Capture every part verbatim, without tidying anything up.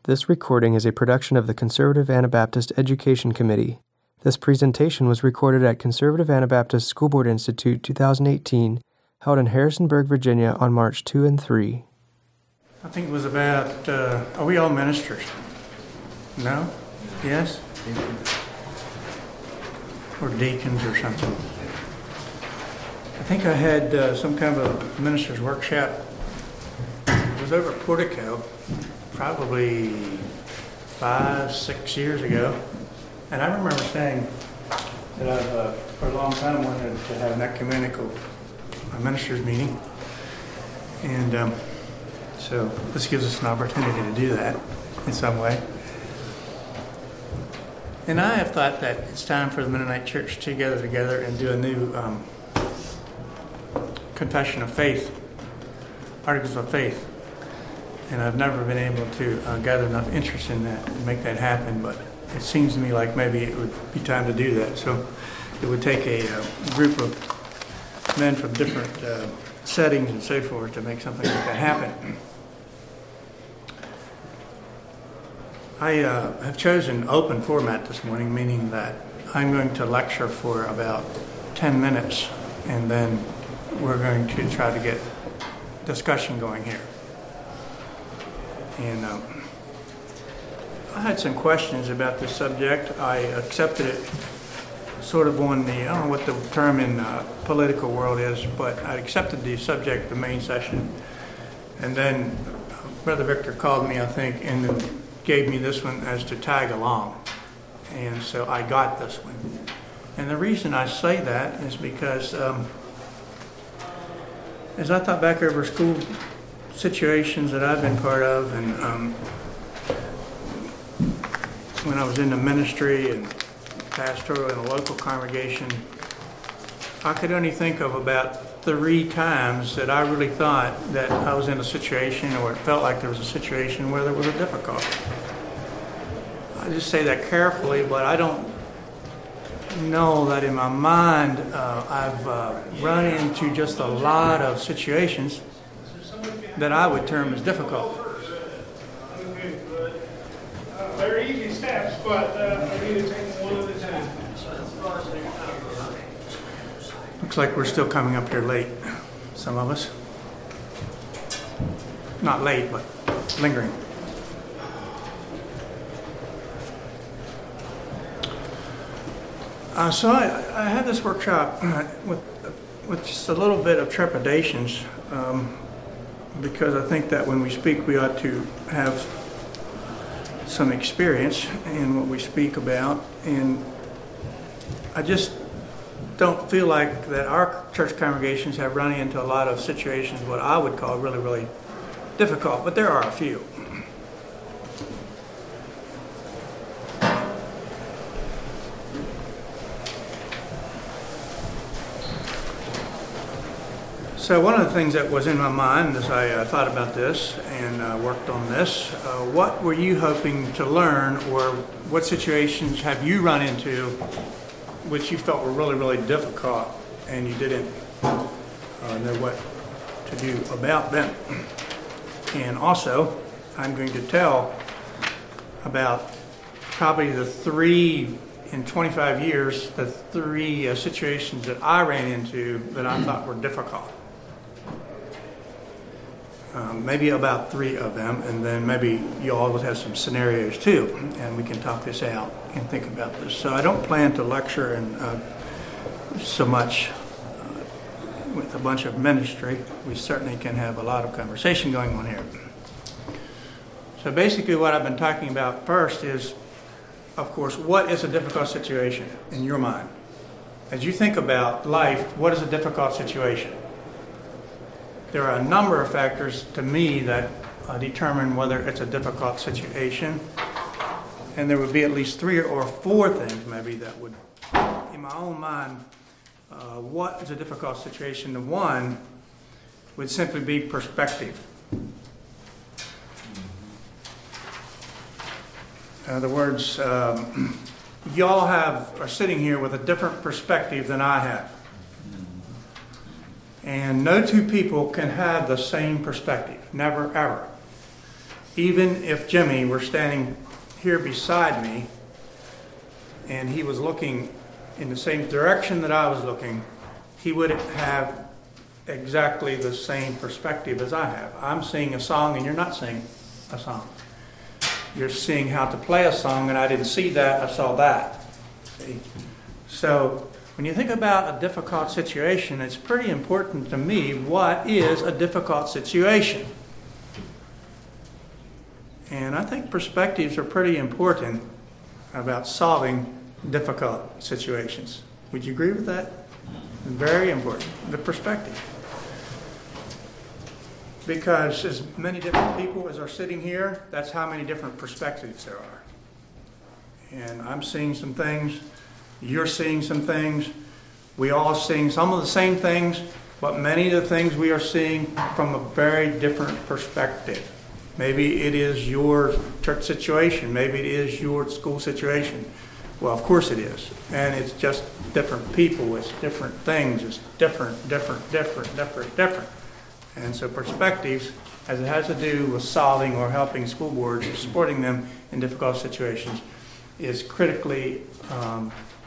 This recording is a production of the Conservative Anabaptist Education Committee. This presentation was recorded at Conservative Anabaptist School Board Institute twenty eighteen, held in Harrisonburg, Virginia on March second and third. I think it was about, uh, are we all ministers? No? Yes? Or deacons or something. I think I had uh, some kind of a minister's workshop. It was over at Portico, probably five, six years ago. And I remember saying that I've, uh, for a long time, wanted to have an ecumenical uh, ministers meeting. And um, so this gives us an opportunity to do that in some way. And I have thought that it's time for the Mennonite Church to gather together and do a new um, confession of faith, articles of faith. And I've never been able to uh, gather enough interest in that to make that happen, but it seems to me like maybe it would be time to do that. So it would take a uh, group of men from different uh, settings and so forth to make something like that happen. I uh, have chosen open format this morning, meaning that I'm going to lecture for about ten minutes, and then we're going to try to get discussion going here. And um, I had some questions about this subject. I accepted it sort of on the, I don't know what the term in uh, political world is, but I accepted the subject, the main session. And then Brother Victor called me, I think, and then gave me this one as to tag along. And so I got this one. And the reason I say that is because um, as I thought back over school situations that I've been part of, and um, when I was in the ministry and pastoral in a local congregation, I could only think of about three times that I really thought that I was in a situation, or it felt like there was a situation where there was a difficulty. I just say that carefully, but I don't know that in my mind uh, I've uh, run into just a lot of situations that I would term as difficult. Uh, they're easy steps, but uh, I need to take them one at a time. Looks like we're still coming up here late, some of us. Not late, but lingering. Uh, so I, I had this workshop uh, with, with just a little bit of trepidations. Um, because I think that when we speak, we ought to have some experience in what we speak about. And I just don't feel like that our church congregations have run into a lot of situations what I would call really, really difficult, but there are a few. So one of the things that was in my mind as I uh, thought about this and uh, worked on this, uh, what were you hoping to learn, or what situations have you run into which you felt were really, really difficult and you didn't uh, know what to do about them? And also, I'm going to tell about probably the three, in twenty-five years, the three uh, situations that I ran into that I thought were difficult. Um, maybe about three of them, and then maybe you all will have some scenarios too, and we can talk this out and think about this. So I don't plan to lecture and uh, so much uh, with a bunch of ministry. We certainly can have a lot of conversation going on here. So basically what I've been talking about first is, of course, what is a difficult situation in your mind? As you think about life, what is a difficult situation? There are a number of factors to me that uh, determine whether it's a difficult situation. And there would be at least three or four things maybe that would, in my own mind, uh, what is a difficult situation? The one would simply be perspective. In other words, um, y'all have are sitting here with a different perspective than I have. And no two people can have the same perspective, never, ever. even if Jimmy were standing here beside me and he was looking in the same direction that I was looking, he would have exactly the same perspective as I have. I'm seeing a song and you're not seeing a song. You're seeing how to play a song, and I didn't see that, I saw that. See? So when you think about a difficult situation, it's pretty important to me, what is a difficult situation? And I think perspectives are pretty important about solving difficult situations. Would you agree with that? Very important, the perspective. Because as many different people as are sitting here, that's how many different perspectives there are. And I'm seeing some things, you're seeing some things, we all seeing some of the same things, but many of the things we are seeing from a very different perspective. Maybe it is your church situation, maybe it is your school situation. Well, of course it is. And it's just different people, it's different things, it's different, different, different, different, different. And so perspectives, as it has to do with solving or helping school boards, or supporting them in difficult situations, is critically um,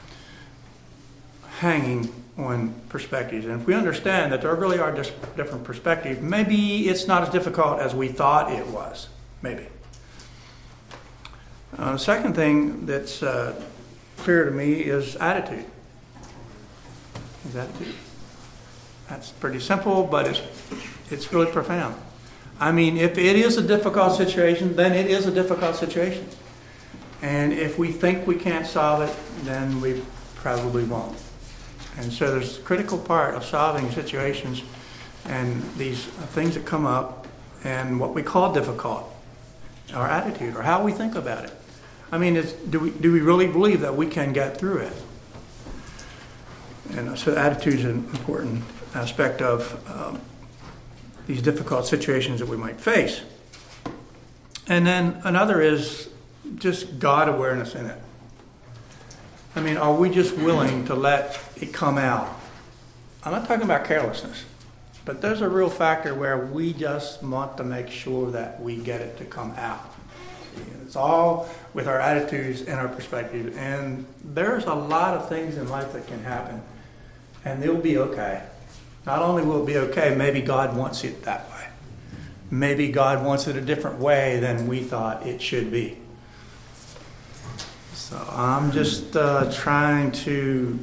hanging on perspectives. And if we understand that there really are just different perspectives, maybe it's not as difficult as we thought it was. Maybe. Uh, the second thing that's uh, clear to me is attitude. Is attitude. That's pretty simple, but it's it's really profound. I mean, if it is a difficult situation, then it is a difficult situation. And if we think we can't solve it, then we probably won't. And so there's a critical part of solving situations and these things that come up and what we call difficult, our attitude or how we think about it. I mean, it's, do we do we really believe that we can get through it? And so attitude is an important aspect of um, these difficult situations that we might face. And then another is just God awareness in it. I mean, are we just willing to let it come out? I'm not talking about carelessness, but there's a real factor where we just want to make sure that we get it to come out. It's all with our attitudes and our perspective. And there's a lot of things in life that can happen, and they'll be okay. Not only will it be okay, maybe God wants it that way. Maybe God wants it a different way than we thought it should be. So I'm just uh, trying to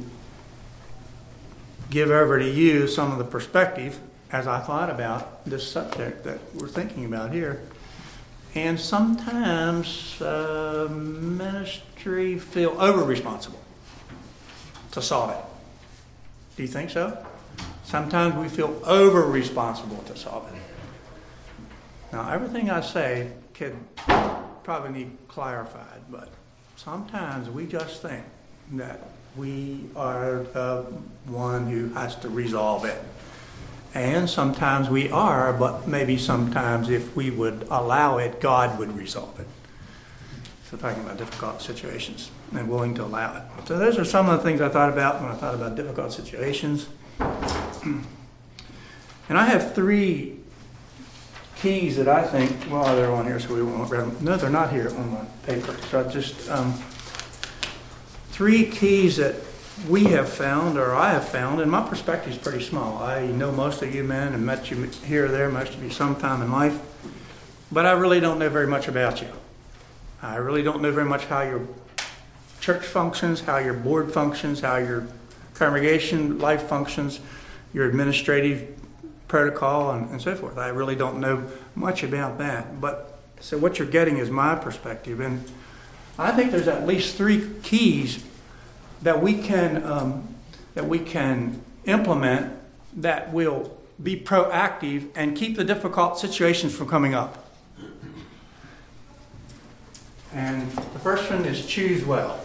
give over to you some of the perspective as I thought about this subject that we're thinking about here. And sometimes uh, ministry feel over-responsible to solve it. Do you think so? Sometimes we feel over-responsible to solve it. Now, everything I say could probably need clarified, but sometimes we just think that we are the one who has to resolve it. And sometimes we are, but maybe sometimes if we would allow it, God would resolve it. So talking about difficult situations and willing to allow it. So those are some of the things I thought about when I thought about difficult situations. And I have three keys that I think, well, they're on here, so we won't read them. No, they're not here on my paper. So I just, um, three keys that we have found, or I have found, and my perspective is pretty small. I know most of you men and met you here or there, most of you sometime in life, but I really don't know very much about you. I really don't know very much how your church functions, how your board functions, how your congregation life functions, your administrative protocol, and, and so forth. I really don't know much about that. But so what you're getting is my perspective, and I think there's at least three keys that we can um, that we can implement that will be proactive and keep the difficult situations from coming up. And the first one is choose well.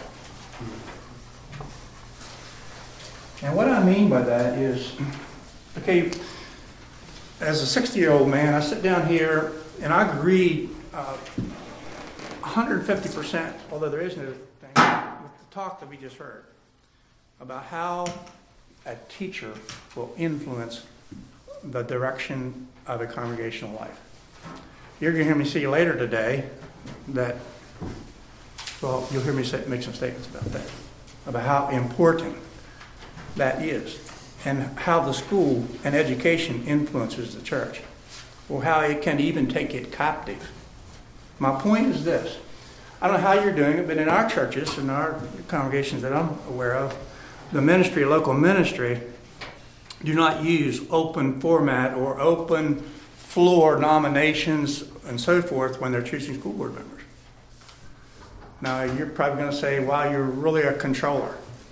And what I mean by that is, okay, as a sixty-year-old man, I sit down here and I agree uh, one hundred fifty percent, although there is no thing, with the talk that we just heard about how a teacher will influence the direction of a congregational life. you're going to hear me see later today that, well, you'll hear me say, make some statements about that, about how important that is and how the school and education influences the church, or how it can even take it captive. My point is this. I don't know how you're doing it, but in our churches, in our congregations that I'm aware of, the ministry, local ministry, do not use open format or open floor nominations and so forth when they're choosing school board members. Now, you're probably going to say, wow, you're really a controller.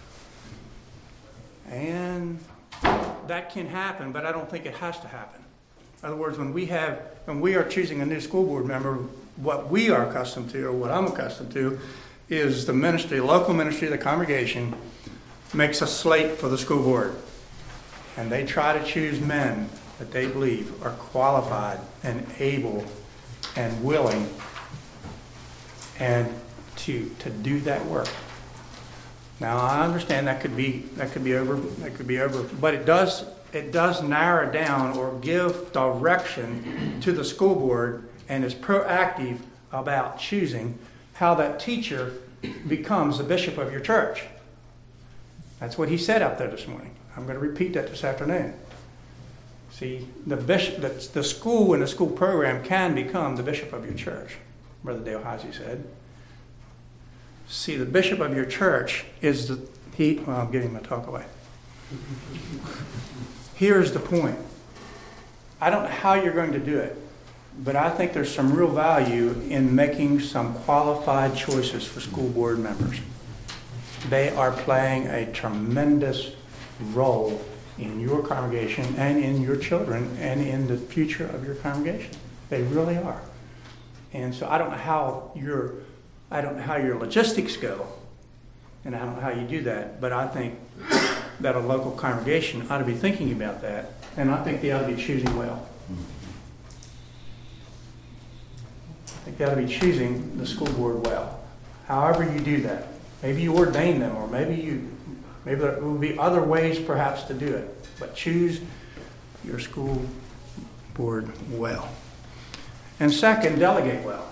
And that can happen, but I don't think it has to happen. In other words, when we have, when we are choosing a new school board member, what we are accustomed to, or what I'm accustomed to, is the ministry, local ministry of the congregation makes a slate for the school board. And they try to choose men that they believe are qualified and able and willing and to to do that work. Now I understand that could be that could be over that could be over, but it does it does narrow down or give direction to the school board and is proactive about choosing how that teacher becomes the bishop of your church. That's what he said out there this morning. I'm going to repeat that this afternoon. See, the bishop, the, the school and the school program can become the bishop of your church, Brother Dale Heisey said. See, the bishop of your church is the, he, well, I'm giving my talk away. Here's the point. I don't know how you're going to do it, but I think there's some real value in making some qualified choices for school board members. They are playing a tremendous role in your congregation and in your children and in the future of your congregation. They really are. And so I don't know how your I don't know how your logistics go, and I don't know how you do that, but I think that a local congregation ought to be thinking about that, and I think they ought to be choosing well. I think they ought to be choosing the school board well. However you do that. Maybe you ordain them, or maybe you maybe there will be other ways perhaps to do it. But choose your school board well. And second, delegate well.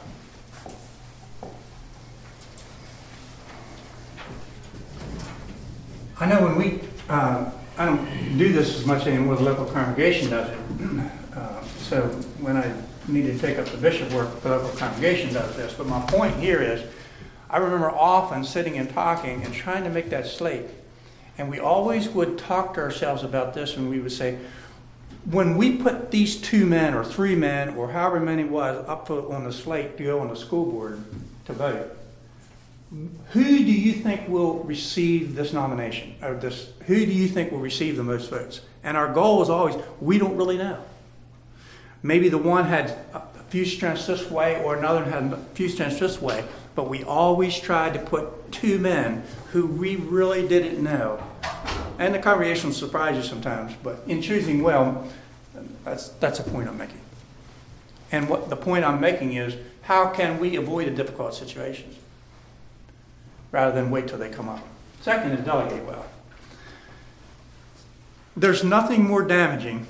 I know when we, uh, I don't do this as much anymore, the local congregation does it. Uh, so when I need to take up the bishop work, the local congregation does this. But my point here is, I remember often sitting and talking and trying to make that slate. And we always would talk to ourselves about this, and we would say, when we put these two men or three men or however many it was up on the slate to go on the school board to vote, who do you think will receive this nomination? Or this? Who do you think will receive the most votes? And our goal was always, we don't really know. Maybe the one had a few strengths this way or another had a few strengths this way, but we always tried to put two men who we really didn't know. And the congregation will surprise you sometimes, but in choosing well, that's that's a point I'm making. And what the point I'm making is, how can we avoid the difficult situations rather than wait till they come up? Second is delegate well. There's nothing more damaging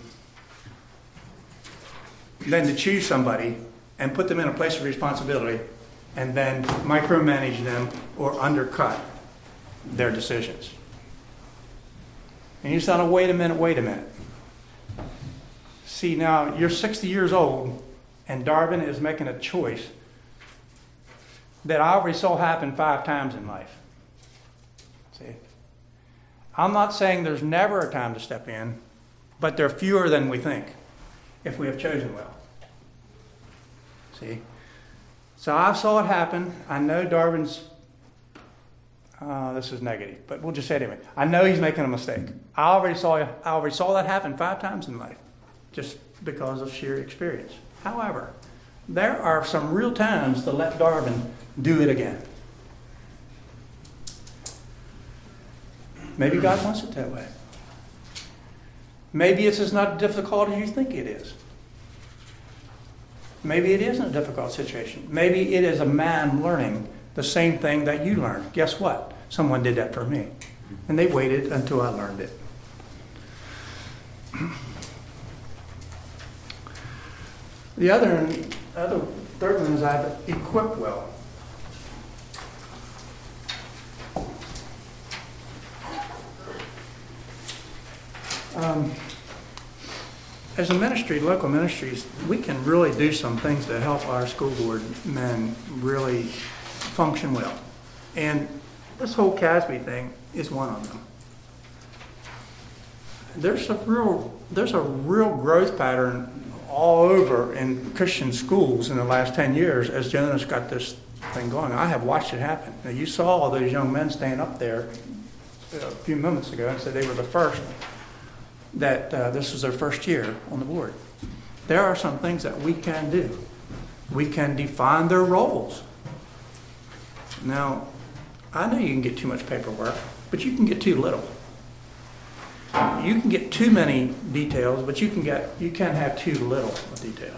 than to choose somebody and put them in a place of responsibility and then micromanage them or undercut their decisions. And you say, oh, wait a minute, wait a minute. See, now you're sixty years old and Darvin is making a choice that I already saw happen five times in life. See? I'm not saying there's never a time to step in, but there are fewer than we think if we have chosen well. See? So I saw it happen. I know Darvin's, uh, this is negative, but we'll just say it anyway. I know he's making a mistake. I already saw I already saw that happen five times in life, just because of sheer experience. However, there are some real times to let Darvin do it again. Maybe God wants it that way. Maybe it's as not difficult as you think it is. Maybe it isn't a difficult situation. Maybe it is a man learning the same thing that you learned. Guess what? Someone did that for me. And they waited until I learned it. The other other, third one is I've equipped well. Um, as a ministry, local ministries, we can really do some things to help our school board men really function well. And this whole C A S B thing is one of them. There's a real, there's a real growth pattern all over in Christian schools in the last ten years as Jonas got this thing going. I have watched it happen. Now, you saw all those young men stand up there a few minutes ago and said they were the first, that uh, this was their first year on the board. There are some things that we can do. We can define their roles. Now, I know you can get too much paperwork, but you can get too little. You can get too many details, but you can get you can have too little of details.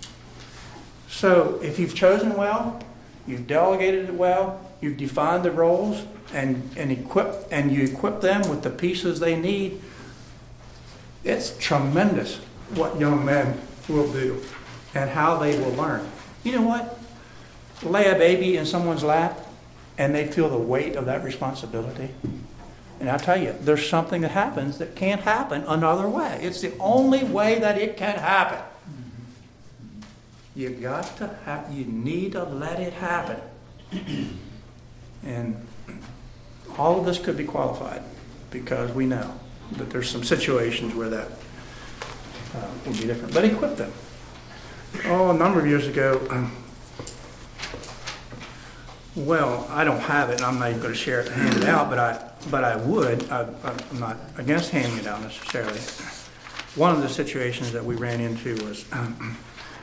So if you've chosen well, you've delegated it well, you've defined the roles, and and equip and you equip them with the pieces they need, it's tremendous what young men will do and how they will learn. You know what? Lay a baby in someone's lap and they feel the weight of that responsibility. And I tell you, there's something that happens that can't happen another way. It's the only way that it can happen. You got to have, you need to let it happen. And all of this could be qualified because we know that there's some situations where that uh, will be different. But equip them. Oh, a number of years ago, um, well, I don't have it, and I'm not even going to share it and hand it out, but I but I would. I, I'm not against handing it out necessarily. One of the situations that we ran into was, um,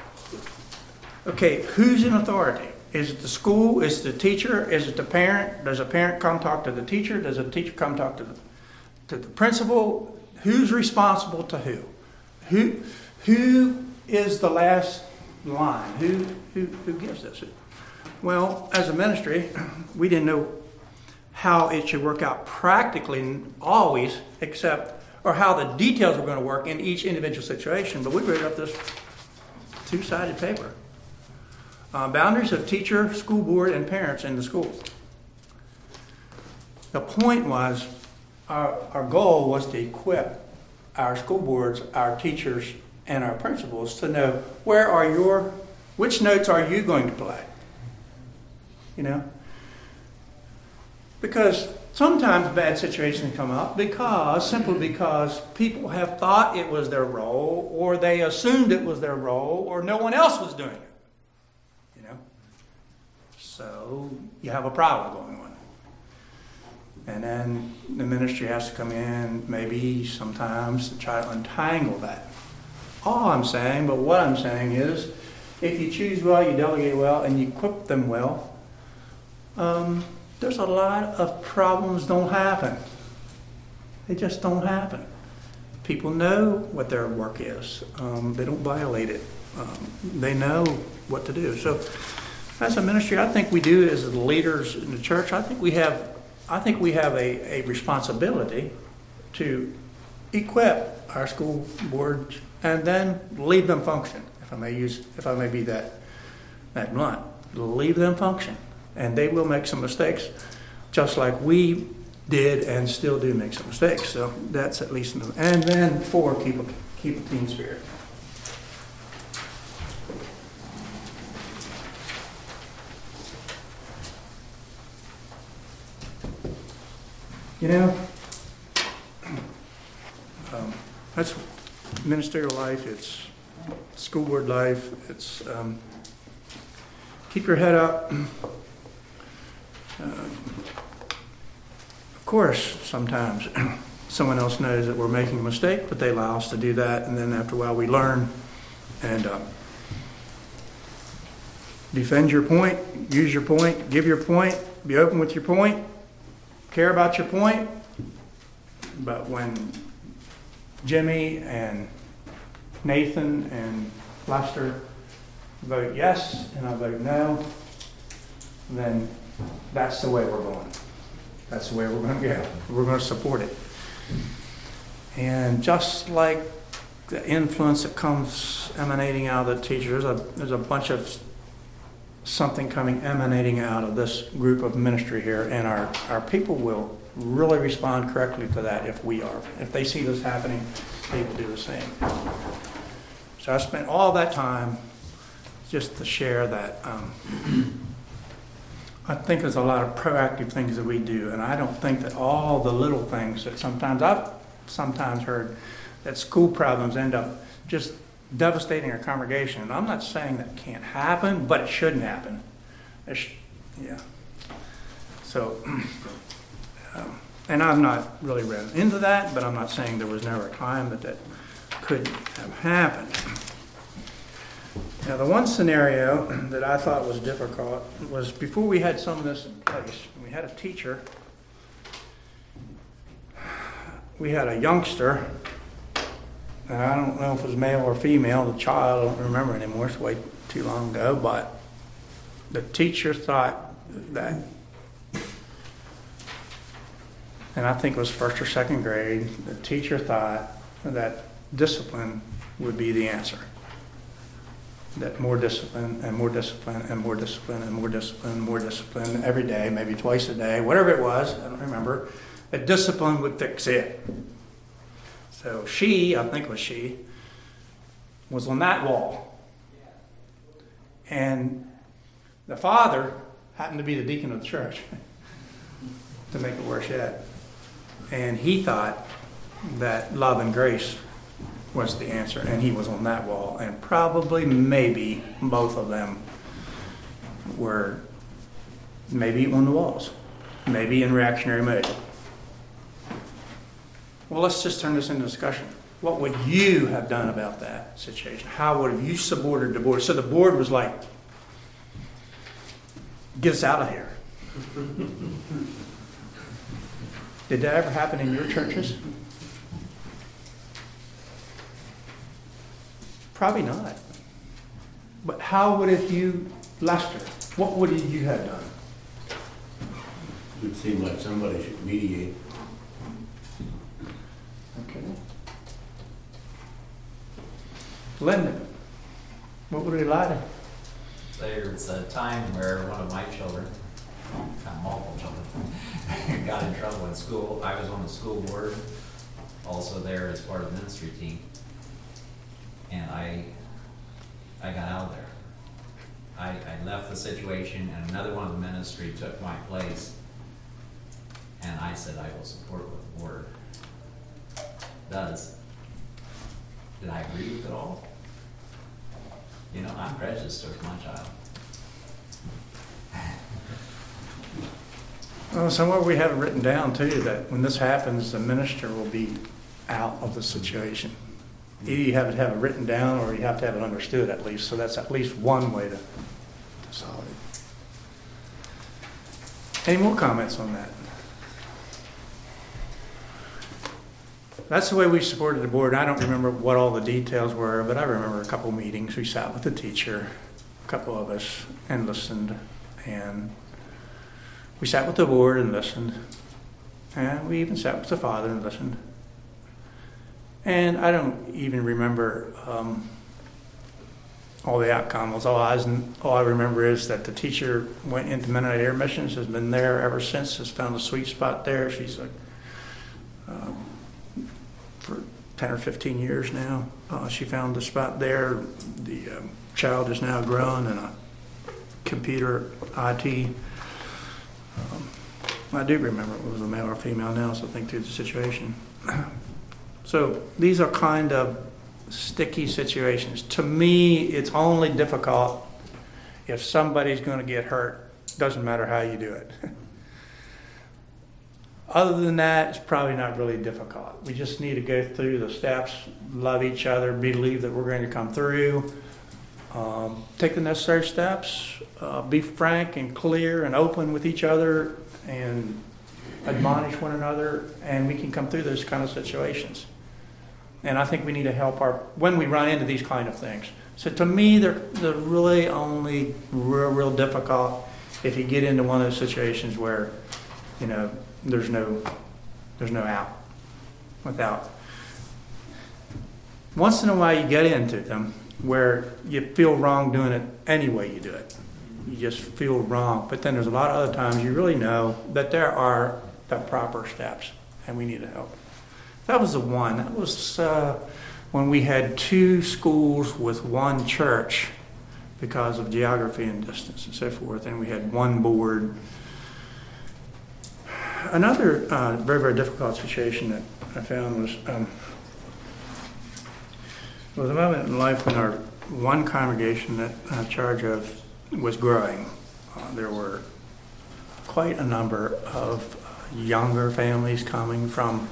okay, who's in authority? Is it the school? Is it the teacher? Is it the parent? Does a parent come talk to the teacher? Does a teacher come talk to the, to the principal? Who's responsible to who? Who who is the last line? Who who who gives this? Well, as a ministry, we didn't know how it should work out practically always, except, or how the details were going to work in each individual situation. But we wrote up this two-sided paper. Uh, boundaries of teacher, school board, and parents in the schools. The point was, our, our goal was to equip our school boards, our teachers, and our principals to know where are your, which notes are you going to play? You know? Because sometimes bad situations come up because, simply because people have thought it was their role, or they assumed it was their role, or no one else was doing it. You know? So you have a problem going on. And then the ministry has to come in, maybe sometimes, to try to untangle that. All I'm saying, but what I'm saying is, if you choose well, you delegate well, and you equip them well, um, there's a lot of problems don't happen. They just don't happen. People know what their work is. Um, they don't violate it. Um, they know what to do. So, as a ministry, I think we do as the leaders in the church. I think we have, I think we have a, a responsibility to equip our school boards and then leave them function. If I may use, if I may be that that blunt, leave them function. And they will make some mistakes, just like we did and still do make some mistakes. So that's at least, and then four, keep a, keep a team spirit. You know, um, that's ministerial life, it's school board life, it's um, keep your head up. Uh, of course, sometimes someone else knows that we're making a mistake, but they allow us to do that, and then after a while we learn and uh, defend your point, use your point, give your point, be open with your point, care about your point. But when Jimmy and Nathan and Lester vote yes and I vote no, then that's the way we're going. That's the way we're going to go. We're going to support it. And just like the influence that comes emanating out of the teachers. There's a, there's a bunch of something coming emanating out of this group of ministry here, and our, our people will really respond correctly to that if we are. If they see this happening, they will do the same. So I spent all that time just to share that. Um, I think there's a lot of proactive things that we do, and I don't think that all the little things that sometimes I've sometimes heard that school problems end up just devastating our congregation. And I'm not saying that can't happen, but it shouldn't happen. It sh- yeah. So, um, and I'm not really read into that, but I'm not saying there was never a time that that couldn't have happened. Now, the one scenario that I thought was difficult was before we had some of this in place, we had a teacher, we had a youngster, and I don't know if it was male or female, the child, I don't remember anymore, it's way too long ago, but the teacher thought that, and I think it was first or second grade, the teacher thought that discipline would be the answer. That more discipline and more discipline and more discipline and more discipline and more discipline every day, maybe twice a day, whatever it was, I don't remember, that discipline would fix it. So she, I think it was she, was on that wall. And the father happened to be the deacon of the church, to make it worse yet. And he thought that love and grace was the answer, and he was on that wall, and probably maybe both of them were maybe on the walls, maybe in reactionary mode. Well, let's just turn this into discussion. What would you have done about that situation? How would have you supported the board? So the board was like, get us out of here. Did that ever happen in your churches? Probably not. But how would it you, Lester, what would you have done? It would seem like somebody should mediate. Okay. Linda, what would we lie to? There's a time where one of my children, kind of multiple children, got in trouble in school. I was on the school board, also there as part of the ministry team. And I, I got out of there. I, I left the situation, and another one of the ministry took my place. And I said, I will support what the board does. Did I agree with it all? You know, I'm prejudiced towards my child. Well, somewhere we have it written down too that when this happens, the minister will be out of the situation. Either you have to have it written down or you have to have it understood at least. So that's at least one way to, to solve it. Any more comments on that? That's the way we supported the board. I don't remember what all the details were, but I remember a couple meetings. We sat with the teacher, a couple of us, and listened. And we sat with the board and listened. And we even sat with the father and listened. And I don't even remember um, all the outcomes. All I, all I remember is that the teacher went into Mennonite Air Missions, has been there ever since, has found a sweet spot there. She's like, uh, for ten or fifteen years now. Uh, she found the spot there. The um, child is now grown in a computer I T. Um, I do remember it was a male or female now, so I think through the situation. So these are kind of sticky situations. To me, it's only difficult if somebody's going to get hurt. Doesn't matter how you do it. Other than that, it's probably not really difficult. We just need to go through the steps, love each other, believe that we're going to come through, um, take the necessary steps, uh, be frank and clear and open with each other, and admonish one another, and we can come through those kind of situations. And I think we need to help our, when we run into these kind of things. So to me, they're, they're really only real, real difficult if you get into one of those situations where, you know, there's no, there's no out without, once in a while you get into them where you feel wrong doing it any way you do it. You just feel wrong. But then there's a lot of other times you really know that there are the proper steps and we need to help. That was the one. That was uh, when we had two schools with one church because of geography and distance and so forth, and we had one board. Another uh, very, very difficult situation that I found was um, was a moment in life when our one congregation that I'm in charge of was growing. Uh, there were quite a number of younger families coming from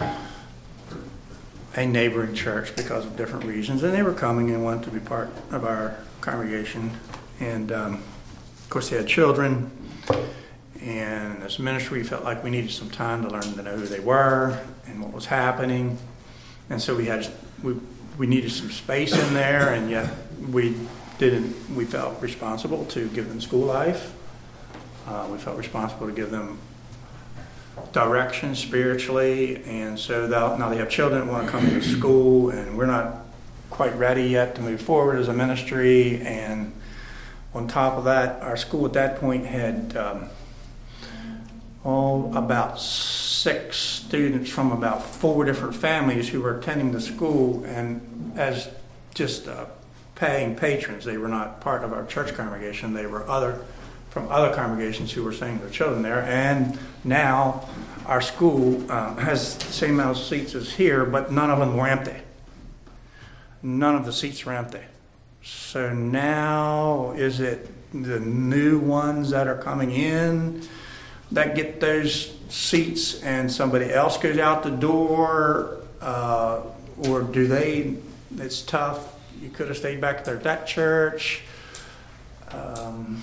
a neighboring church because of different reasons, and they were coming and wanted to be part of our congregation. And um, of course, they had children. And as a ministry, we felt like we needed some time to learn to know who they were and what was happening. And so we had we we needed some space in there, and yet we didn't. We felt responsible to give them school life. Uh, we felt responsible to give them direction spiritually, and so now they have children that want to come to school, and we're not quite ready yet to move forward as a ministry. And on top of that, our school at that point had um, oh, about six students from about four different families who were attending the school, and as just uh, paying patrons. They were not part of our church congregation. They were other from other congregations who were sending their children there. And now our school um, has the same amount of seats as here, but none of them were empty. None of the seats were empty. So now is it the new ones that are coming in that get those seats and somebody else goes out the door, uh, or do they, it's tough, you could have stayed back there at that church. Um,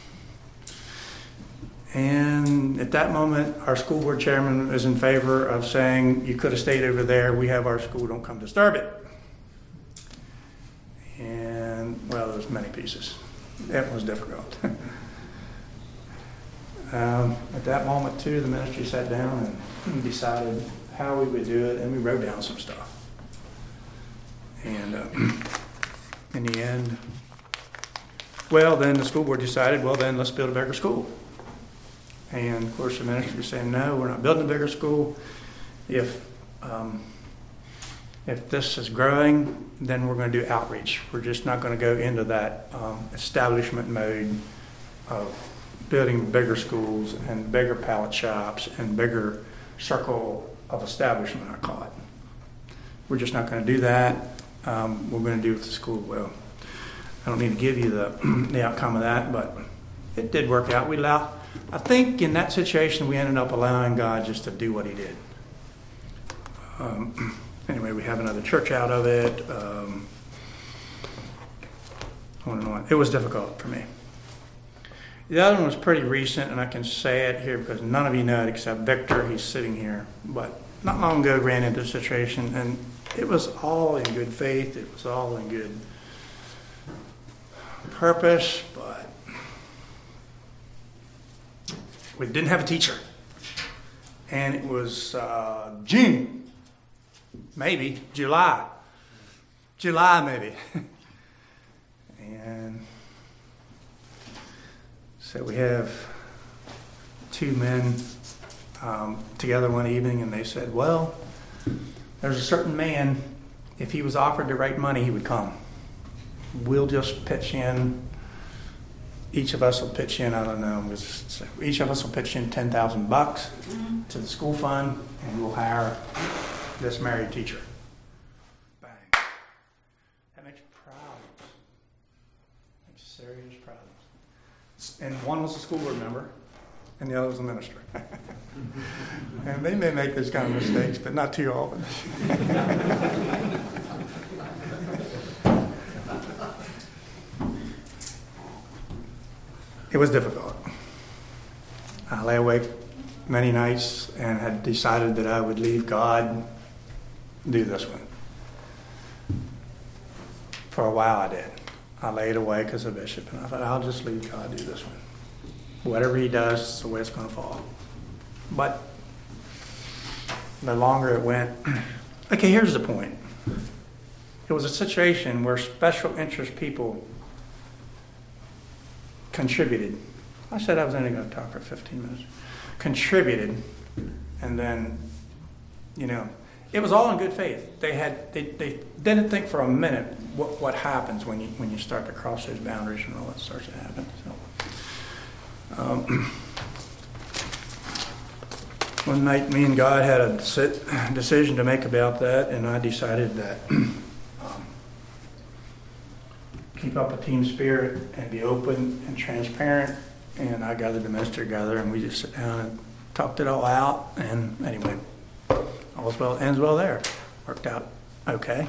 and at that moment, our school board chairman was in favor of saying, you could have stayed over there, we have our school, don't come disturb it. And, well, there was many pieces. It was difficult. Um, at that moment, too, the ministry sat down and decided how we would do it, and we wrote down some stuff. And uh, in the end, well, then the school board decided, well, then let's build a bigger school. And, of course, the ministry was saying, no, we're not building a bigger school. If um, if this is growing, then we're going to do outreach. We're just not going to go into that um, establishment mode of building bigger schools and bigger pallet shops and bigger circle of establishment, I call it. We're just not going to do that. Um, we're going to do with the school well. I don't need to give you the the outcome of that, but it did work out. We allowed, I think in that situation we ended up allowing God just to do what he did. Um, anyway, we have another church out of it. Um, on and on. It was difficult for me. The other one was pretty recent, and I can say it here because none of you know it except Victor. He's sitting here. But not long ago, ran into a situation, and it was all in good faith. It was all in good purpose, but we didn't have a teacher. And it was uh, June, maybe, July. July, maybe. And so we have two men um, together one evening, and they said, well, there's a certain man, if he was offered the right money, he would come. We'll just pitch in. Each of us will pitch in, I don't know, each of us will pitch in ten thousand bucks to the school fund, and we'll hire this married teacher. Bang. That makes problems. Makes serious problems. And one was a school board member, and the other was a minister. And they may make those kind of mistakes, but not too often. It was difficult. I lay awake many nights and had decided that I would leave God do this one. For a while I did. I laid awake as a bishop, and I thought, I'll just leave God do this one. Whatever he does, it's the way it's going to fall. But the longer it went, okay, here's the point. it was a situation where special interest people contributed. I said I was only going to talk for fifteen minutes. Contributed, and then, you know, it was all in good faith. They had they, they didn't think for a minute what what happens when you when you start to cross those boundaries and all that starts to happen. So, um, one night, me and God had a sit, decision to make about that, and I decided that um, keep up a team spirit and be open and transparent. And I gathered the minister together, and we just sat down and talked it all out. And anyway, all's well ends well there. Worked out okay.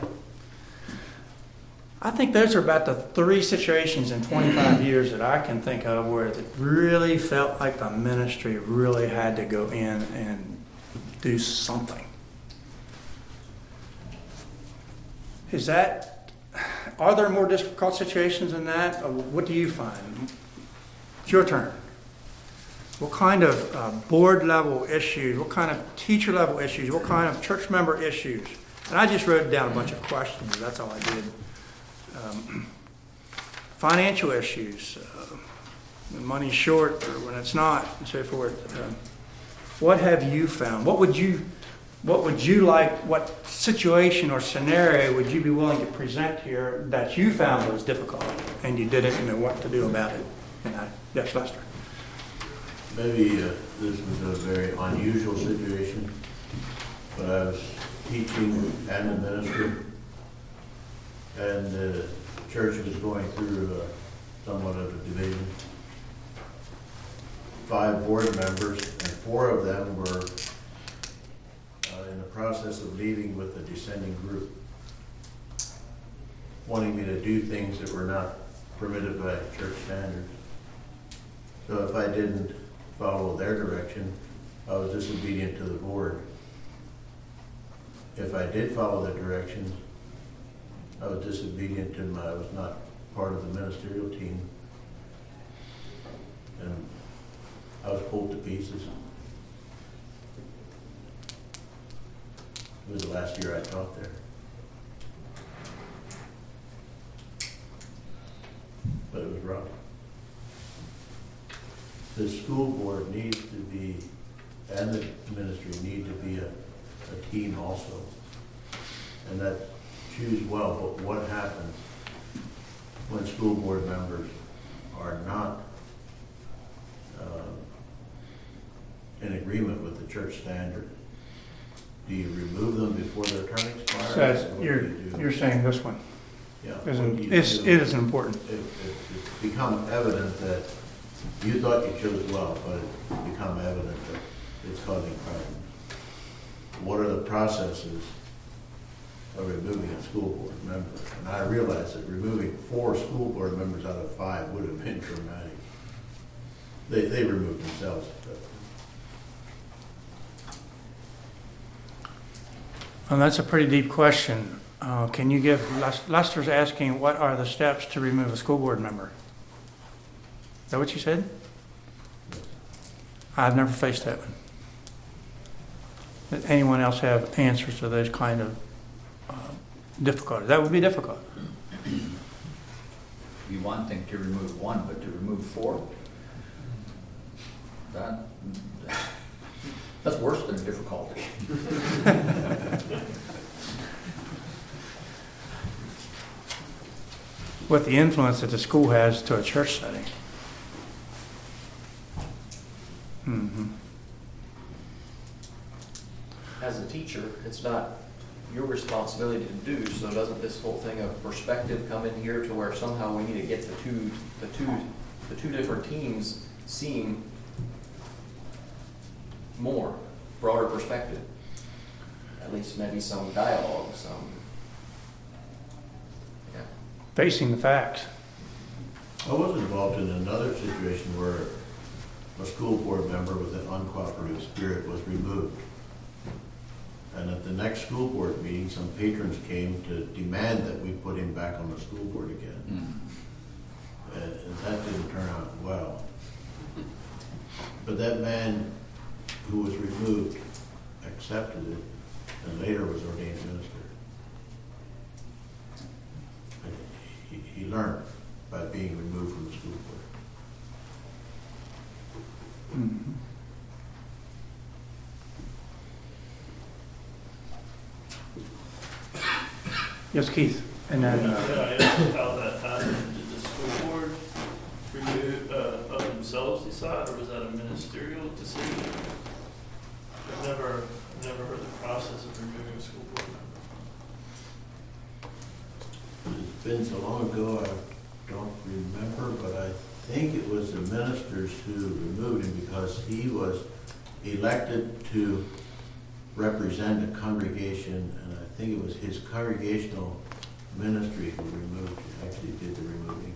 I think those are about the three situations in twenty-five years that I can think of where it really felt like the ministry really had to go in and do something. Is that, are there more difficult situations than that? Or what do you find? It's your turn. What kind of uh, board level issues, what kind of teacher level issues, what kind of church member issues? And I just wrote down a bunch of questions. That's all I did. Um, financial issues, uh, when money's short or when it's not, and so forth. Um, what have you found? What would you, what would you like? What situation or scenario would you be willing to present here that you found was difficult and you didn't know what to do about it? And I, yes, Lester. Maybe uh, this was a very unusual situation, but I was teaching and a minister, and the church was going through uh, somewhat of a division. Five board members, and four of them were uh, in the process of leaving with a dissenting group, wanting me to do things that were not permitted by church standards. So if I didn't follow their direction, I was disobedient to the board. If I did follow their directions, I was disobedient to my, I was not part of the ministerial team. And I was pulled to pieces. It was the last year I taught there. But it was rough. The school board needs to be, and the ministry need to be a, a team also. And that choose well, but what happens when school board members are not uh, in agreement with the church standard? Do you remove them before their term expires? So What you're, do you do? you're saying this one. Yeah. Isn't, what do you it's, do? it is important. It, it, it's become evident that you thought you chose well, but it's become evident that it's causing problems. What are the processes of removing a school board member? And I realize that removing four school board members out of five would have been dramatic. They, they removed themselves. Well, that's a pretty deep question. Uh, can you give, Lester's asking, what are the steps to remove a school board member? Is that what you said? I've never faced that one. Does anyone else have answers to those kind of uh, difficulties? That would be difficult. You one thing to remove one, but to remove four, that that's worse than a difficulty. What the influence that the school has to a church setting. Mm-hmm. As a teacher, it's not your responsibility to do, so doesn't this whole thing of perspective come in here to where somehow we need to get the two, the two, the two different teams seeing more, broader perspective? At least maybe some dialogue, some, yeah. Facing the facts. I was involved in another situation where a school board member with an uncooperative spirit was removed. And at the next school board meeting, some patrons came to demand that we put him back on the school board again. Mm. And, and that didn't turn out well. But that man who was removed accepted it and later was ordained minister. learn by being removed from the school board. Mhm. Yes, Keith. And then, Yeah, uh, I asked how that happened. Did the school board remove, uh, of themselves decide, or was that a ministerial decision? I've never, I've never heard the process of removing a school board member. It's been so long ago, I don't remember, but I think it was the ministers who removed him because he was elected to represent a congregation, and I think it was his congregational ministry who removed, actually did the removing.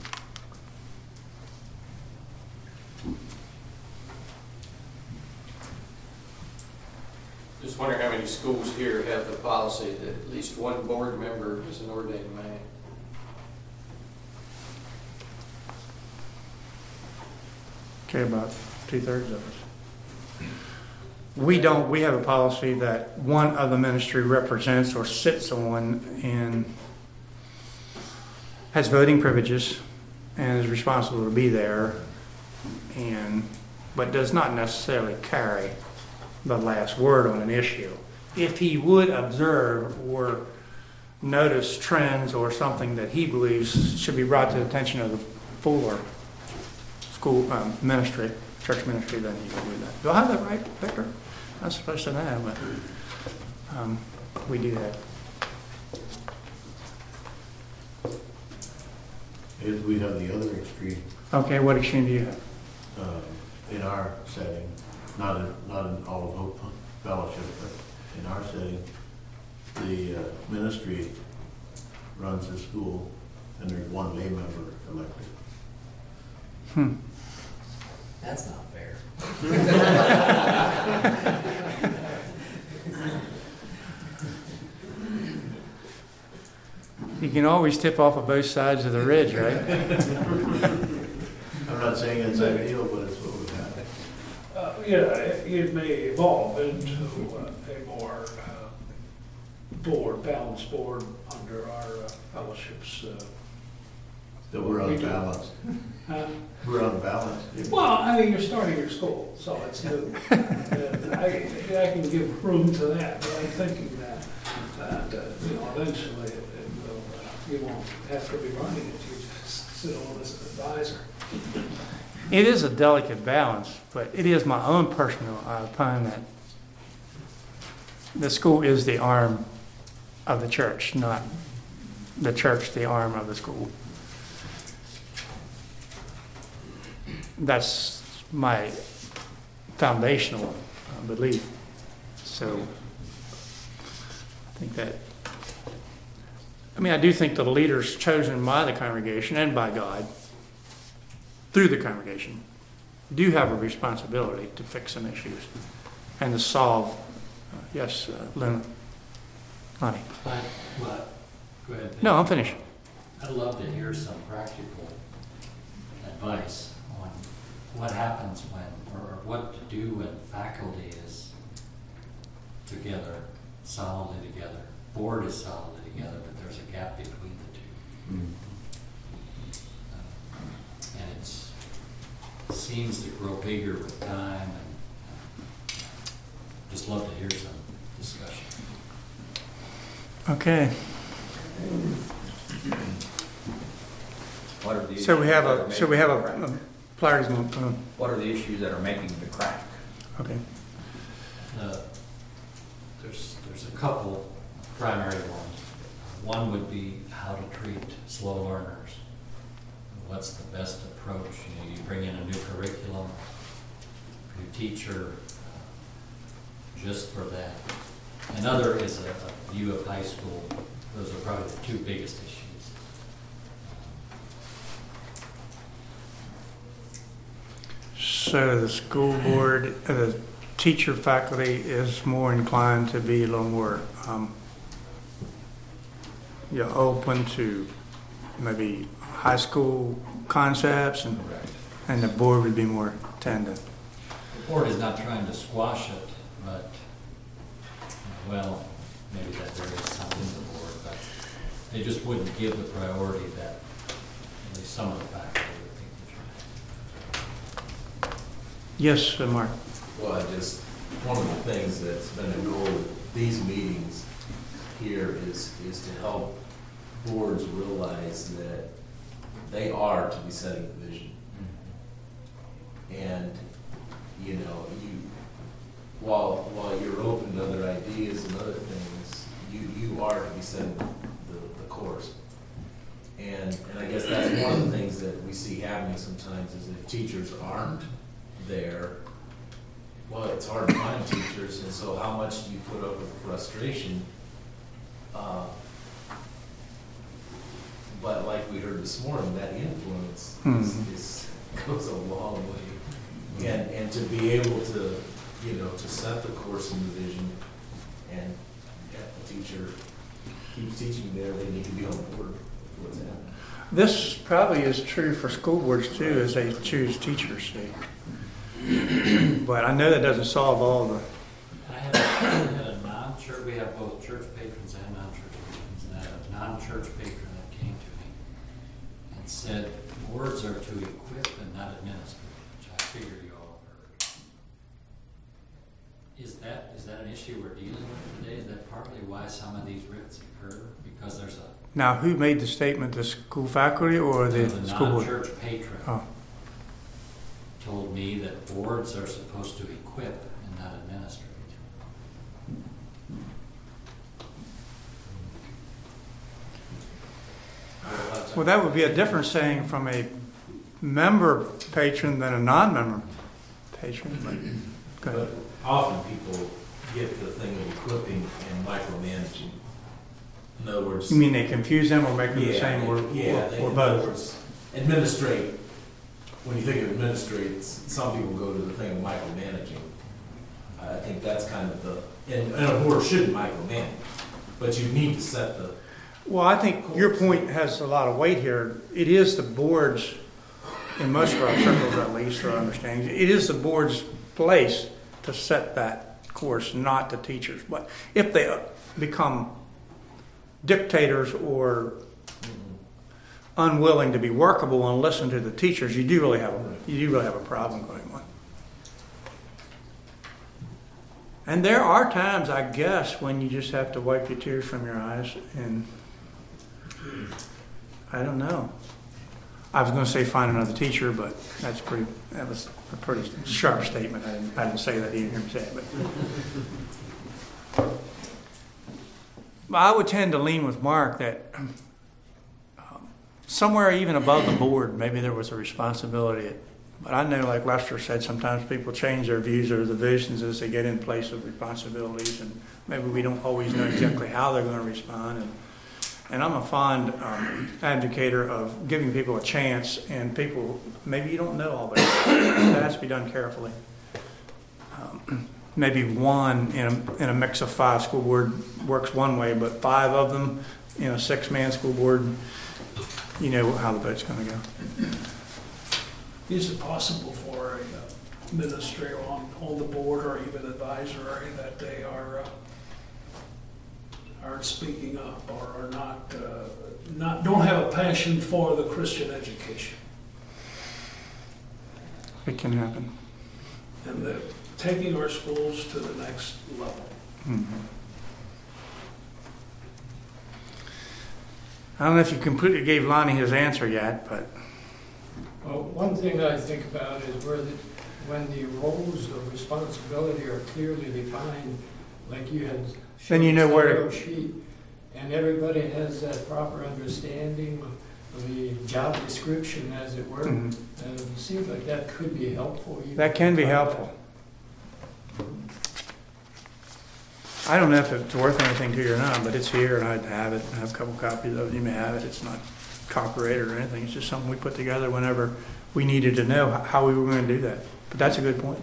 Just wondering how many schools here have the policy that at least one board member is an ordained man. okay, about two-thirds of us. We don't, we have a policy that one of the ministry represents or sits on and has voting privileges and is responsible to be there, and but does not necessarily carry the last word on an issue. If he would observe or notice trends or something that he believes should be brought to the attention of the fuller school um, ministry, church ministry, then he would do that. Do I have that right, Victor? I'm supposed to know, but um, we do that. If we have the other extreme, Okay, what extreme do you have? um, in our setting, not in, not in all of Hope Fellowship, but in our setting, the uh, ministry runs the school, and there's one lay member elected. Hmm. That's not fair. You can always tip off of both sides of the ridge, right? I'm not saying it's ideal, but it's what we have. Uh, yeah, it, it may evolve into uh, a more uh, board, balanced board under our uh, fellowships. Uh, That we're We do. unbalanced. uh, We're unbalanced. Well, I mean, you're starting your school, so it's new. And I, I can give room to that, but I'm thinking that, that, uh, you know, eventually it it will, uh, you won't have to be running it, you just sit on as an advisor. It is a delicate balance, but it is my own personal uh, opinion that the school is the arm of the church, not the church the arm of the school. That's my foundational uh, belief. So I think that, I mean, I do think the leaders chosen by the congregation and by God through the congregation do have a responsibility to fix some issues and to solve. Uh, yes, uh, Lynn, Lonnie. But, but, go ahead. No, I'm finished. I'd love to hear some practical advice on what happens when, or what to do when faculty is together, solidly together, board is solidly together, but there's a gap between the two. Mm. Uh, And it's, seems to grow bigger with time, and uh, just love to hear some discussion. Okay. What are the So we issues have that are a, so we making have the a, crack? um, Players, um, What are the issues that are making the crack? okay. Uh, There's, there's a couple primary ones. One would be how to treat slow learners. What's the best approach? You know, you bring in a new curriculum, new teacher, uh, just for that. Another is a, a view of high school. Those are probably the two biggest issues. So the school board, uh, the teacher faculty is more inclined to be a little more, um, you know, open to maybe high school concepts, and and the board would be more tendent. The board is not trying to squash it, but, well, maybe that there is some in the board, but they just wouldn't give the priority that at least some of the faculty would think that's right. Yes, uh, Mark. Well, I just, one of the things that's been a goal of these meetings here is, is to help boards realize that they are to be setting the vision. And, you know, you, while, while you're open to other ideas and other things, you, you are to be setting the, the course. And, and I guess that's one of the things that we see happening sometimes is if teachers aren't there, well, it's hard to find teachers, and so how much do you put up with frustration? Uh, but like we heard this morning, that influence mm-hmm. is, is, goes a long way. And, and to be able to, you know, to set the course and the vision, and if the teacher keeps teaching there, they need to be on board with what's happening. This probably is true for school boards too, as they choose teachers. See. But I know that doesn't solve all the. I had, a, I had a non-church. We have both church patrons and non-church patrons, and I had a non-church patron that came to me and said, "Boards are to equip and not administer," which I figure you all heard. Is that is that an issue we're dealing with today? Is that partly why some of these rifts occur? Because there's a Now, who made the statement? The school faculty or the, the school board? non-church patron. Oh. Told me that boards are supposed to equip and not administer. Well, that would be a different saying from a member patron than a non-member patron. But go ahead. But often people get the thing of equipping and micromanaging. In other words, You mean they confuse them or make them yeah, the same, or, yeah, or, they, or in other both? words, administrate. When you think of administrate, some people go to the thing of micromanaging. I think that's kind of the, and, and a board shouldn't micromanage, but you need to set the. Well, I think your point has a lot of weight here. It is the board's, in most of our circles at least, our understanding, it is the board's place to set that course, not the teachers. But if they become dictators or unwilling to be workable and listen to the teachers, you do really have a, you do really have a problem going on. And there are times, I guess, when you just have to wipe your tears from your eyes, and I don't know. I was going to say find another teacher, but that's pretty. That was a pretty sharp statement. I didn't, I didn't say that. You didn't hear me say it, but. But I would tend to lean with Mark that um, somewhere even above the board, maybe there was a responsibility. But I know, like Lester said, sometimes people change their views or the visions as they get in place of responsibilities, and maybe we don't always know exactly how they're going to respond. And, and I'm a fond um, advocator of giving people a chance, and people, maybe you don't know all that. That has to be done carefully. Um, maybe one in a, in a mix of five school board works one way, but five of them in a six-man school board, you know how the vote's going to go. Is it possible for a ministry on, on the board or even advisory that they are uh, aren't speaking up or are not uh, not don't have a passion for the Christian education? It can happen. And the taking our schools to the next level. Mm-hmm. I don't know if you completely gave Lonnie his answer yet, but well, one thing I think about is where the, when the roles of responsibility are clearly defined, like you had then you know where to sheet, and everybody has that proper understanding of the job description, as it were. Mm-hmm. And it seems like that could be helpful. That can be helpful. I don't know if it's worth anything to you or not, but it's here, and I have it. I have a couple copies of it. You may have it. It's not copyrighted or anything. It's just something we put together whenever we needed to know how we were going to do that. But that's a good point.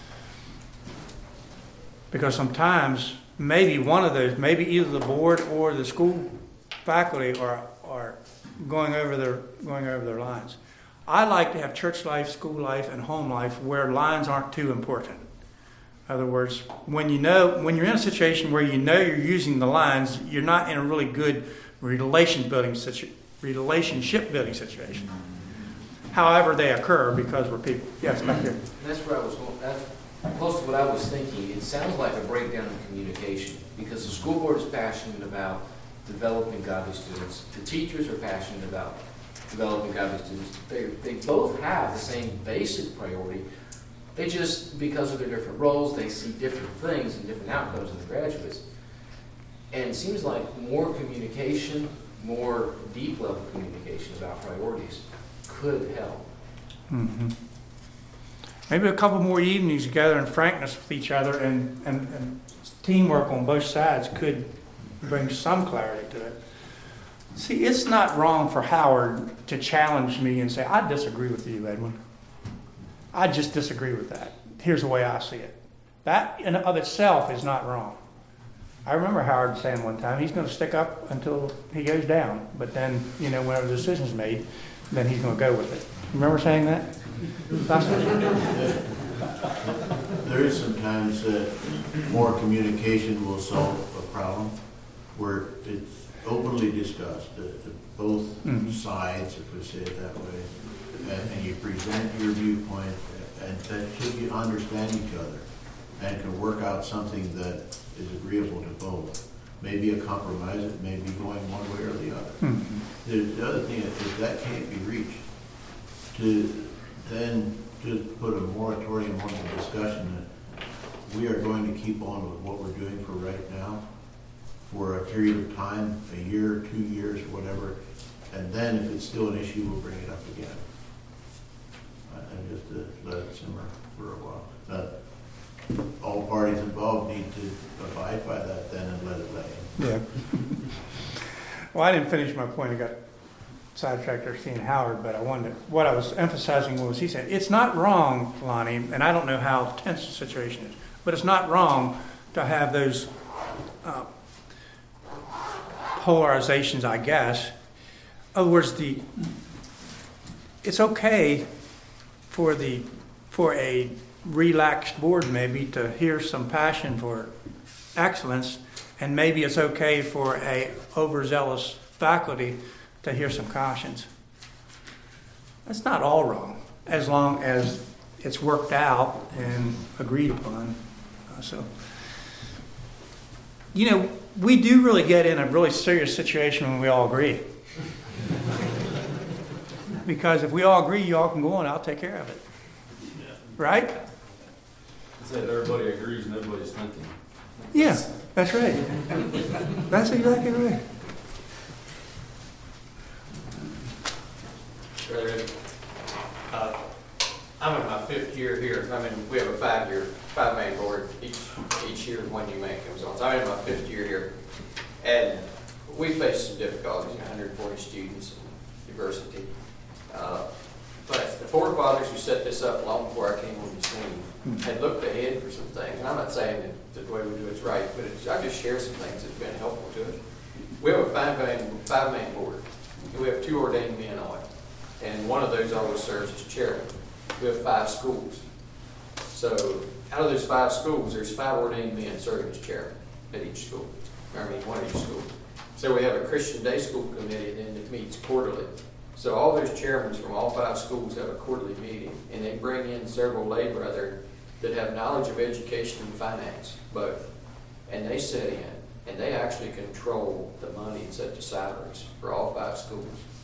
Because sometimes, maybe one of those, maybe either the board or the school faculty are are going over their going over their lines. I like to have church life, school life, and home life where lines aren't too important. In other words, when you know, when you're in a situation where you know you're using the lines, you're not in a really good relation building situ- relationship building situation. However they occur, because we're people. Yes, back here. That's where I was going, that's close to what I was thinking. It sounds like a breakdown in communication, because the school board is passionate about developing godly students. The teachers are passionate about developing godly students. They, they both have the same basic priority. They just, because of their different roles, they see different things and different outcomes in the graduates. And it seems like more communication, more deep level communication about priorities could help. Mm-hmm. Maybe a couple more evenings together and frankness with each other and, and, and teamwork on both sides could bring some clarity to it. See, it's not wrong for Howard to challenge me and say, I disagree with you, Edwin. I just disagree with that. Here's the way I see it. That in and of itself is not wrong. I remember Howard saying one time, he's going to stick up until he goes down. But then, you know, whenever the decision's made, then he's going to go with it. Remember saying that? There is sometimes that more communication will solve a problem where it's openly discussed, uh, both mm-hmm. sides, if we say it that way, and, and you present your viewpoint, and that should you understand each other and can work out something that is agreeable to both. Maybe a compromise, it may be going one way or the other. Mm-hmm. The, the other thing is if that can't be reached, to then just put a moratorium on the discussion that we are going to keep on with what we're doing for right now for a period of time, a year, two years, whatever, and then if it's still an issue, we'll bring it up again. Uh, and just to let it simmer for a while. But all parties involved need to abide by that then and let it lay. Yeah. Well, I didn't finish my point. I got sidetracked there seeing Howard, but I wanted to, what I was emphasizing was he said, it's not wrong, Lonnie, and I don't know how tense the situation is, but it's not wrong to have those uh, polarizations, I guess. In other words, the it's okay for the for a relaxed board maybe to hear some passion for excellence, and maybe it's okay for a overzealous faculty to hear some cautions. That's not all wrong, as long as it's worked out and agreed upon. Uh, so, you know, we do really get in a really serious situation when we all agree. Because if we all agree, you all can go on, I'll take care of it. Right? Said everybody agrees and everybody's thinking. Yeah, that's right. That's exactly right. Uh, I'm in my fifth year here. I mean, we have a five-year, five-man board. Each each year, one new man comes on. So I'm in my fifth year here, and we face some difficulties. one hundred forty students, and diversity. Uh, but the forefathers who set this up long before I came on the scene had looked ahead for some things. And I'm not saying that, that the way we do it's right, but it's, I just share some things that have been helpful to us. We have a five-man five-man board, and we have two ordained men on it. And one of those always serves as chairman. We have five schools. So out of those five schools, there's five ordained men serving as chairman at each school. I mean, one at each school. So we have a Christian day school committee then that meets quarterly. So all those chairmen from all five schools have a quarterly meeting, and they bring in several lay brethren that have knowledge of education and finance, both. And they sit in, and they actually control the money and set the salaries for all five schools.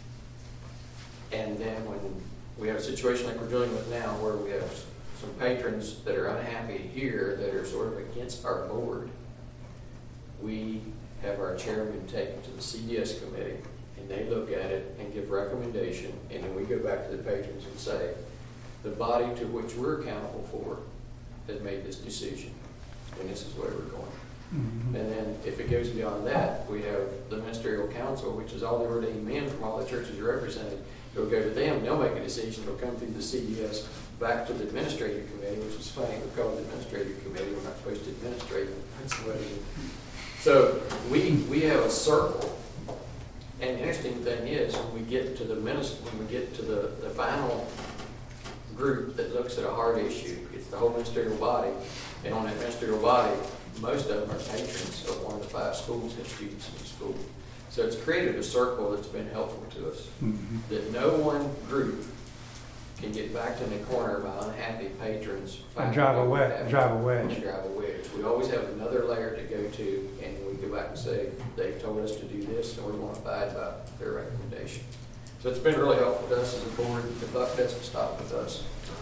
And then when we have a situation like we're dealing with now, where we have some patrons that are unhappy here that are sort of against our board, we have our chairman take it to the C D S committee, and they look at it and give recommendation, and then we go back to the patrons and say, the body to which we're accountable for has made this decision, and this is where we're going. Mm-hmm. And then if it goes beyond that, we have the ministerial council, which is all the ordained men from all the churches represented. It'll go to them, they'll make a decision, it'll come through the C D S back to the administrative committee, which is funny, we call it the administrative committee, we're not supposed to administrate it. So we we have a circle. And the interesting thing is, when we get to the minister, when we get to the, the final group that looks at a hard issue, it's the whole ministerial body, and on that ministerial body, most of them are patrons of one of the five schools and students in the school. So it's created a circle that's been helpful to us. Mhm. That no one group can get backed in the corner by unhappy patrons. And drive a wedge, drive a wedge. And drive a wedge. We always have another layer to go to, and we go back and say, they've told us to do this, and we want to abide by their recommendation. So it's been really helpful to us as a board. The buck doesn't stop with us.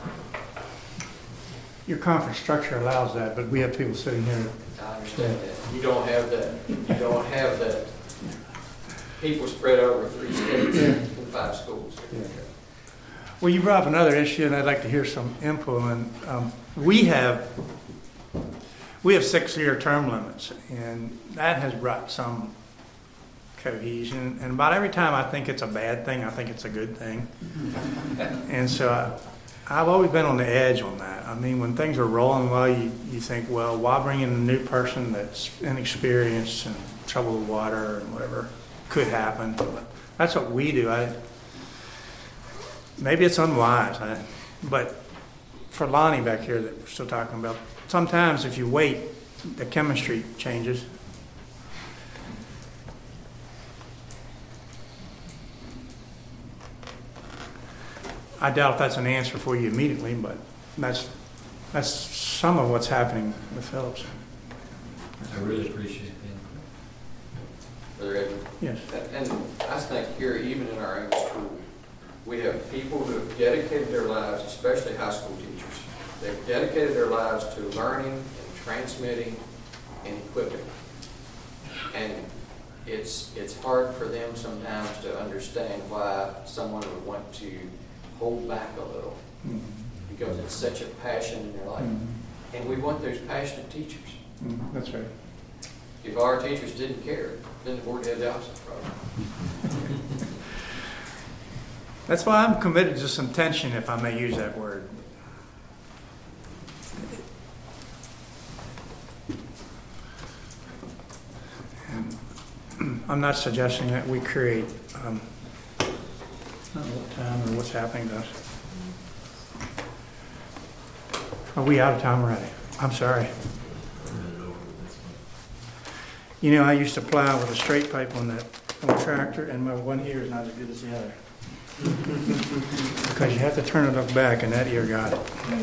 Your conference structure allows that, but we have people sitting here. I understand that. You don't have that. You don't have that. People spread over three states and five schools. Yeah. Well, you brought up another issue, and I'd like to hear some input on. Um, we have we have six-year term limits, and that has brought some cohesion. And about every time I think it's a bad thing, I think it's a good thing. And so I, I've always been on the edge on that. I mean, when things are rolling well, you, you think, well, why bring in a new person that's inexperienced and trouble with water and whatever could happen? But that's what we do. I. Maybe it's unwise, I, but for Lonnie back here that we're still talking about, sometimes if you wait, the chemistry changes. I doubt if that's an answer for you immediately, but that's that's some of what's happening with Phillips. I really appreciate that. Brother Edward? Yes. And I think here, even in our own school, we have people who have dedicated their lives, especially high school teachers. They've dedicated their lives to learning and transmitting and equipping. And it's it's hard for them sometimes to understand why someone would want to hold back a little. Mm-hmm. Because it's such a passion in their life. Mm-hmm. And we want those passionate teachers. Mm-hmm. That's right. If our teachers didn't care, then the board would have the opposite problem. That's why I'm committed to some tension, if I may use that word. And I'm not suggesting that we create, um, I don't know what time or what's happening to us. Are we out of time already? I'm sorry. You know, I used to plow with a straight pipe on that on the tractor, and my one ear is not as good as the other. Because you have to turn it up back, and that ear got it.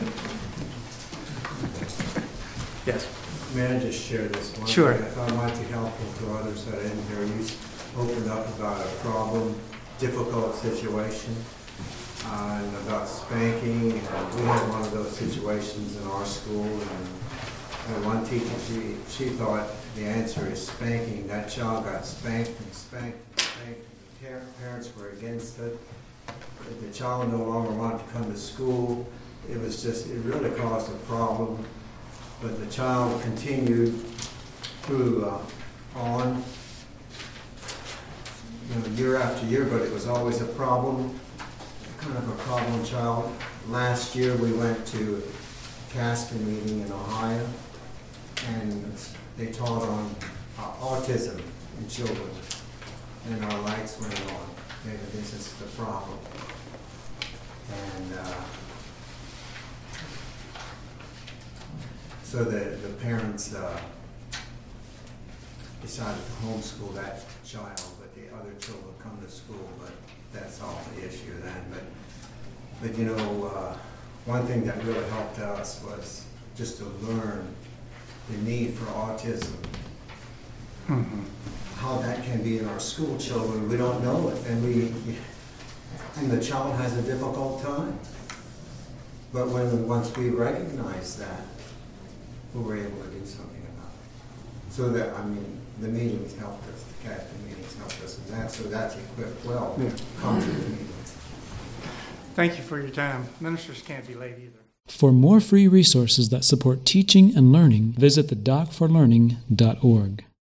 Yes. May I just share this one? Sure. I thought it might be helpful to others that didn't hear you opened up about a problem, difficult situation, uh, and about spanking. And we had one of those situations in our school, and, and one teacher, she, she thought the answer is spanking. That child got spanked and spanked and spanked. The parents were against it. The child no longer wanted to come to school. It was just, it really caused a problem. But the child continued through uh, on, you know, year after year, but it was always a problem, kind of a problem child. Last year we went to a CASPA meeting in Ohio, and they taught on uh, autism in children, and our lights went on. Maybe this is the problem. And uh, so the, the parents uh, decided to homeschool that child, but the other children come to school, but that's all the issue then. But, but you know, uh, one thing that really helped us was just to learn the need for autism. Mm-hmm. How that can be in our school children, we don't know it, and we, and the child has a difficult time. But when once we recognize that, we were able to do something about it. So that, I mean, the meetings helped us, the CASPA meetings helped us, and that, so that's equipped well. Yeah. Come to the meetings. Thank you for your time. Ministers can't be late either. For more free resources that support teaching and learning, visit the doc for learning dot org.